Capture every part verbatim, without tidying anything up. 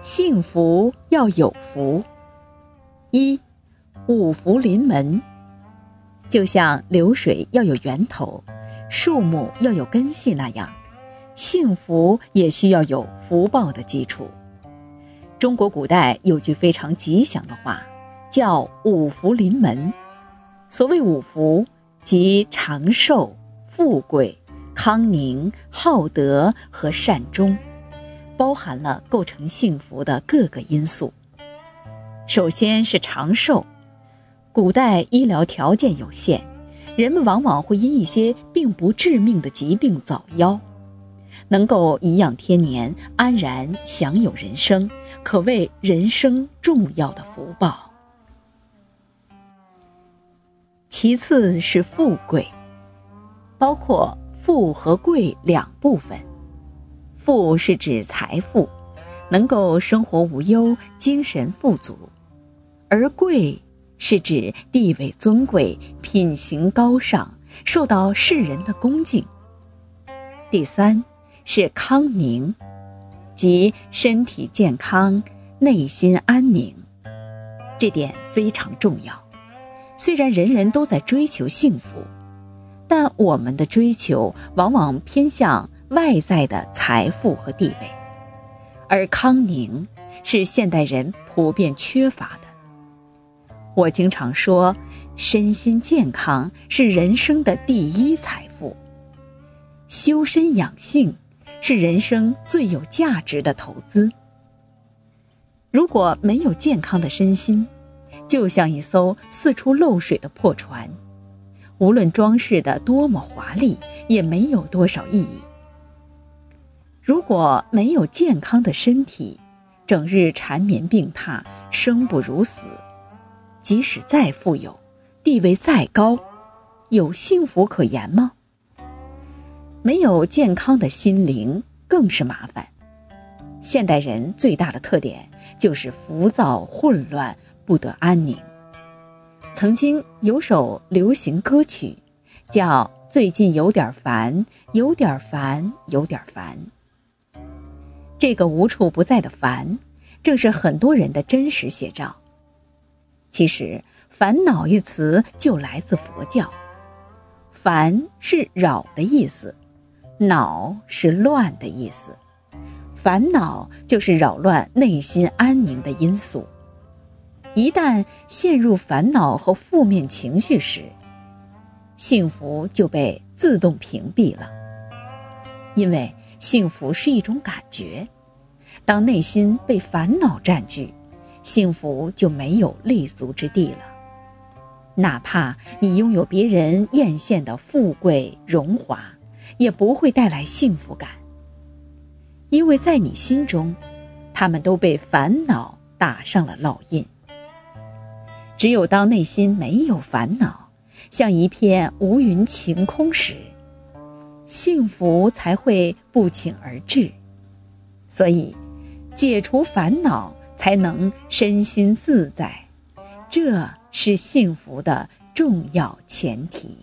幸福要有福。一，五福临门。就像流水要有源头，树木要有根系那样，幸福也需要有福报的基础。中国古代有句非常吉祥的话，叫五福临门。所谓五福，即长寿、富贵、康宁、好德和善终，包含了构成幸福的各个因素。首先是长寿。古代医疗条件有限，人们往往会因一些并不致命的疾病早夭，能够颐养天年，安然享有人生，可谓人生重要的福报。其次是富贵，包括富和贵两部分。富是指财富，能够生活无忧，精神富足；而贵是指地位尊贵，品行高尚，受到世人的恭敬。第三是康宁，即身体健康，内心安宁。这点非常重要。虽然人人都在追求幸福，但我们的追求往往偏向外在的财富和地位，而康宁是现代人普遍缺乏的。我经常说，身心健康是人生的第一财富，修身养性是人生最有价值的投资。如果没有健康的身心，就像一艘四处漏水的破船，无论装饰的多么华丽，也没有多少意义。如果没有健康的身体，整日缠绵病榻，生不如死，即使再富有，地位再高，有幸福可言吗？没有健康的心灵更是麻烦。现代人最大的特点就是浮躁混乱，不得安宁。曾经有首流行歌曲叫最近有点烦，有点烦，有点烦。这个无处不在的烦，正是很多人的真实写照。其实烦恼一词就来自佛教，烦是扰的意思，恼是乱的意思。烦恼就是扰乱内心安宁的因素。一旦陷入烦恼和负面情绪时，幸福就被自动屏蔽了。因为幸福是一种感觉，当内心被烦恼占据，幸福就没有立足之地了。哪怕你拥有别人艳羡的富贵荣华，也不会带来幸福感，因为在你心中，他们都被烦恼打上了烙印。只有当内心没有烦恼，像一片无云晴空时，幸福才会不请而至。所以解除烦恼才能身心自在，这是幸福的重要前提。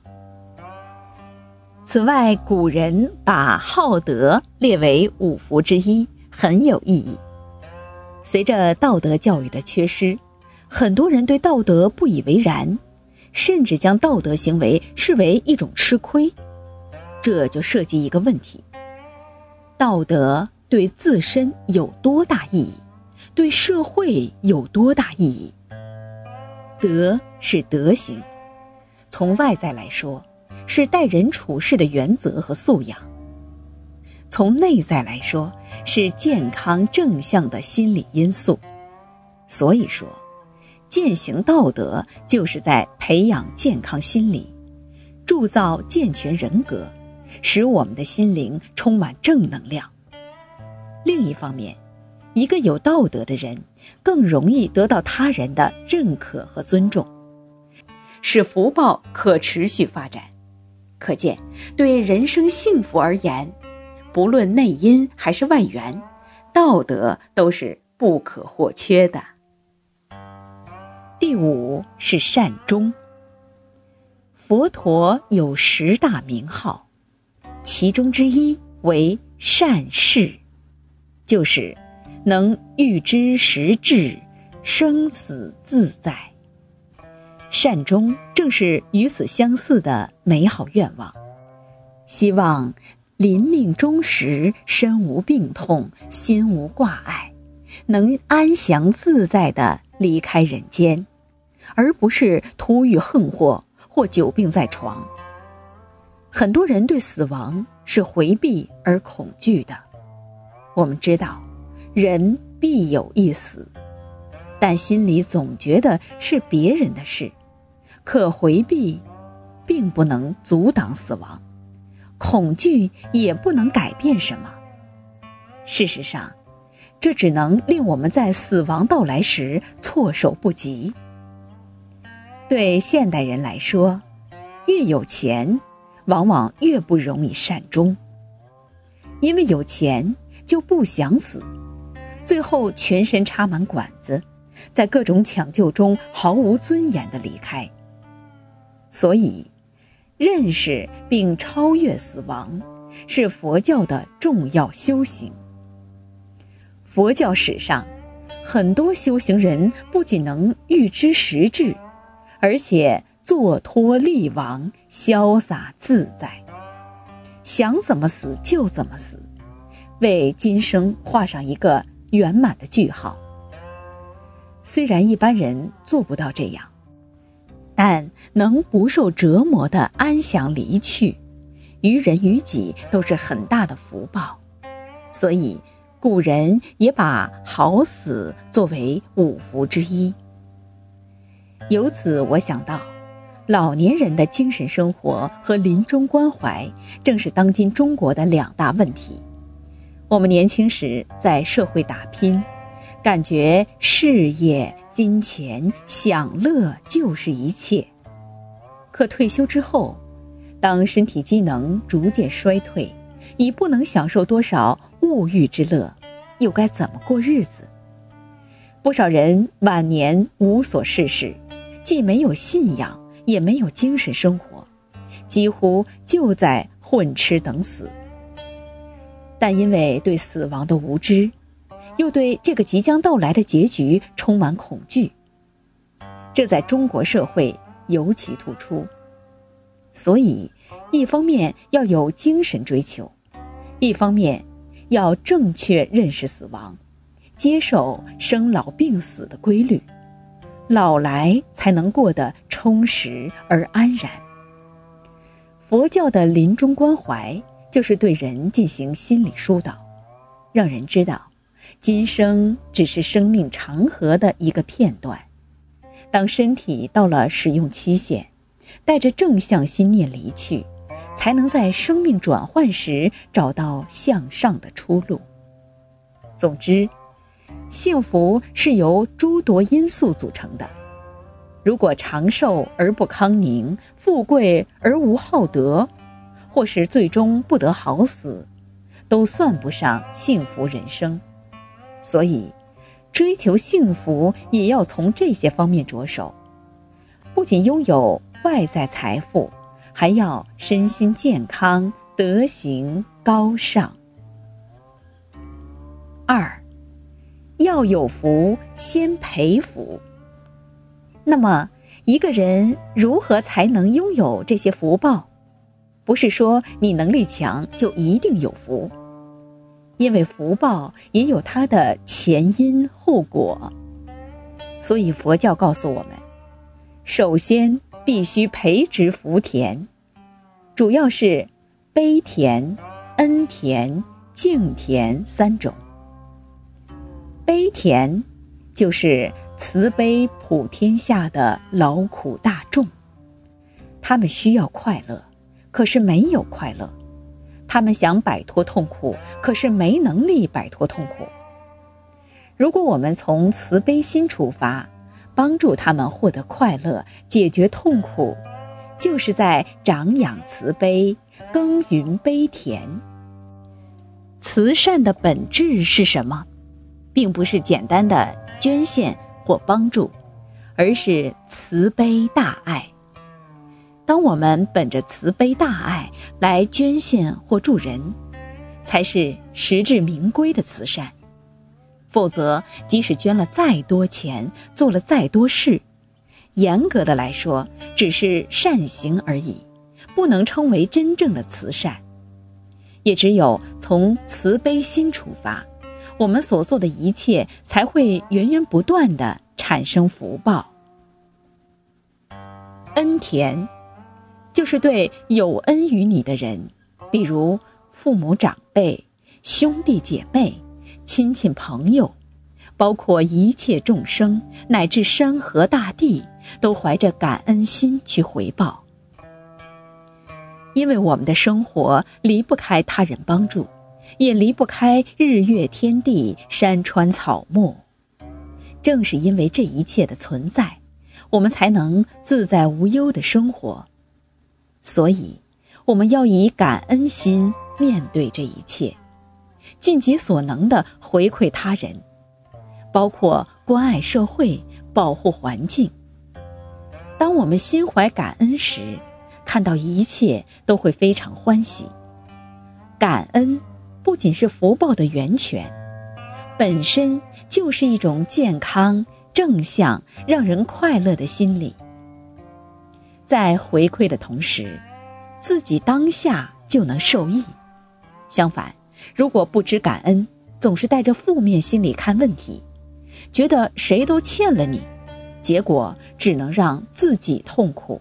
此外，古人把好德列为五福之一，很有意义。随着道德教育的缺失，很多人对道德不以为然，甚至将道德行为视为一种吃亏。这就涉及一个问题：道德对自身有多大意义？对社会有多大意义？德是德行，从外在来说，是待人处事的原则和素养；从内在来说，是健康正向的心理因素。所以说，践行道德就是在培养健康心理，铸造健全人格，使我们的心灵充满正能量。另一方面，一个有道德的人更容易得到他人的认可和尊重，使福报可持续发展。可见，对人生幸福而言，不论内因还是外缘，道德都是不可或缺的。第五是善终。佛陀有十大名号，其中之一为善事，就是能预知时至，生死自在。善终正是与此相似的美好愿望，希望临命终时身无病痛，心无挂碍，能安详自在地离开人间，而不是突遇横祸或久病在床。很多人对死亡是回避而恐惧的。我们知道人必有一死，但心里总觉得是别人的事，可回避并不能阻挡死亡，恐惧也不能改变什么。事实上，这只能令我们在死亡到来时措手不及。对现代人来说，越有钱往往越不容易善终，因为有钱就不想死，最后全身插满管子，在各种抢救中毫无尊严地离开。所以认识并超越死亡是佛教的重要修行。佛教史上很多修行人不仅能预知时至，而且坐脱力亡，潇洒自在，想怎么死就怎么死，为今生画上一个圆满的句号。虽然一般人做不到这样，但能不受折磨地安详离去，于人于己都是很大的福报。所以古人也把好死作为五福之一。由此我想到，老年人的精神生活和临终关怀正是当今中国的两大问题。我们年轻时在社会打拼，感觉事业、金钱、享乐就是一切。可退休之后，当身体机能逐渐衰退，已不能享受多少物欲之乐，又该怎么过日子？不少人晚年无所事事，既没有信仰，也没有精神生活，几乎就在混吃等死。但因为对死亡的无知，又对这个即将到来的结局充满恐惧，这在中国社会尤其突出。所以一方面要有精神追求，一方面要正确认识死亡，接受生老病死的规律，老来才能过得充实而安然。佛教的临终关怀就是对人进行心理疏导，让人知道今生只是生命长河的一个片段，当身体到了使用期限，带着正向心念离去，才能在生命转换时找到向上的出路。总之，幸福是由诸多因素组成的。如果长寿而不康宁，富贵而无好德，或是最终不得好死，都算不上幸福人生。所以，追求幸福也要从这些方面着手，不仅拥有外在财富，还要身心健康，德行高尚。二，要有福，先培福。那么，一个人如何才能拥有这些福报？不是说你能力强就一定有福，因为福报也有它的前因后果。所以佛教告诉我们，首先必须培植福田，主要是悲田、恩田、敬田三种。悲田就是慈悲普天下的劳苦大众，他们需要快乐，可是没有快乐；他们想摆脱痛苦，可是没能力摆脱痛苦。如果我们从慈悲心出发，帮助他们获得快乐，解决痛苦，就是在长养慈悲，耕耘悲田。慈善的本质是什么？并不是简单的捐献或帮助，而是慈悲大爱。当我们本着慈悲大爱来捐献或助人，才是实至名归的慈善。 否则即使捐了再多钱，做了再多事，严格的来说只是善行而已，不能称为真正的慈善。也只有从慈悲心出发，我们所做的一切才会源源不断地产生福报。恩田就是对有恩于你的人，比如父母长辈、兄弟姐妹、亲戚朋友，包括一切众生，乃至山河大地，都怀着感恩心去回报。因为我们的生活离不开他人帮助，也离不开日月天地、山川草木。正是因为这一切的存在，我们才能自在无忧地生活。所以我们要以感恩心面对这一切，尽己所能地回馈他人，包括关爱社会、保护环境。当我们心怀感恩时，看到一切都会非常欢喜。感恩不仅是福报的源泉，本身就是一种健康、正向、让人快乐的心理。在回馈的同时，自己当下就能受益。相反，如果不知感恩，总是带着负面心理看问题，觉得谁都欠了你，结果只能让自己痛苦。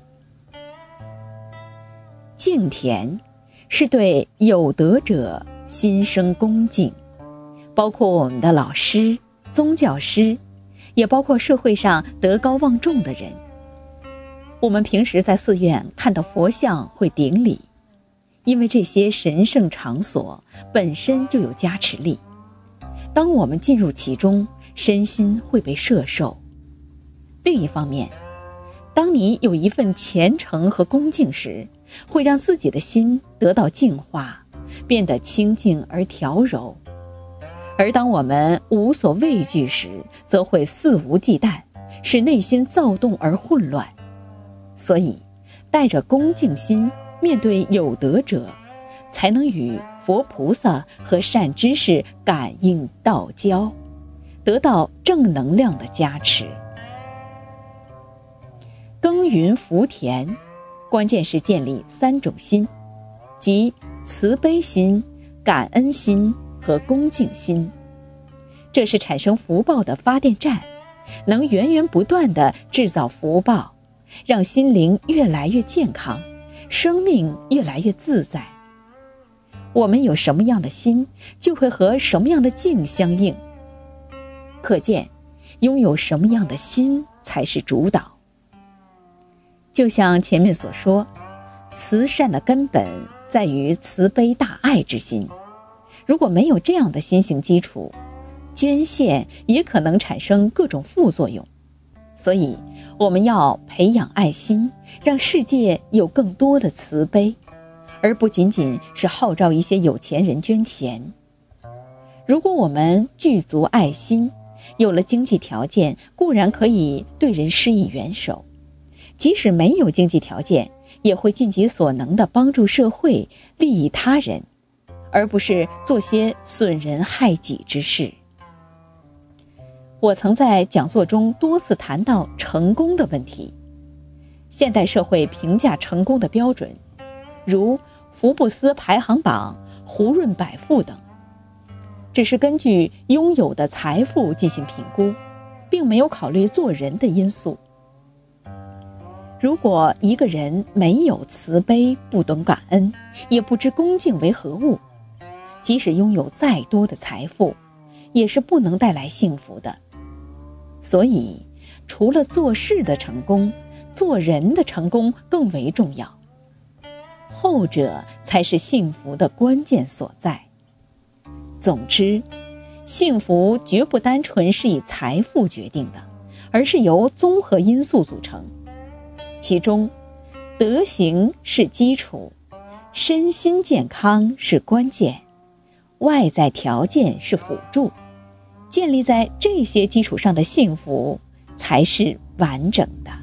敬田是对有德者心生恭敬，包括我们的老师、宗教师，也包括社会上德高望重的人。我们平时在寺院看到佛像会顶礼，因为这些神圣场所本身就有加持力，当我们进入其中，身心会被摄受。另一方面，当你有一份虔诚和恭敬时，会让自己的心得到净化，变得清净而调柔。而当我们无所畏惧时，则会肆无忌惮，使内心躁动而混乱。所以带着恭敬心面对有德者，才能与佛菩萨和善知识感应道交，得到正能量的加持。耕耘福田，关键是建立三种心，即慈悲心、感恩心和恭敬心。这是产生福报的发电站，能源源不断地制造福报，让心灵越来越健康，生命越来越自在。我们有什么样的心，就会和什么样的境相应。可见，拥有什么样的心才是主导。就像前面所说，慈善的根本在于慈悲大爱之心。如果没有这样的心性基础，捐献也可能产生各种副作用。所以我们要培养爱心，让世界有更多的慈悲，而不仅仅是号召一些有钱人捐钱。如果我们具足爱心，有了经济条件，固然可以对人施以援手，即使没有经济条件，也会尽己所能地帮助社会，利益他人，而不是做些损人害己之事。我曾在讲座中多次谈到成功的问题。现代社会评价成功的标准，如福布斯排行榜、胡润百富等，只是根据拥有的财富进行评估，并没有考虑做人的因素。如果一个人没有慈悲，不懂感恩，也不知恭敬为何物，即使拥有再多的财富，也是不能带来幸福的。所以，除了做事的成功，做人的成功更为重要。后者才是幸福的关键所在。总之，幸福绝不单纯是以财富决定的，而是由综合因素组成。其中，德行是基础，身心健康是关键，外在条件是辅助。建立在这些基础上的幸福才是完整的。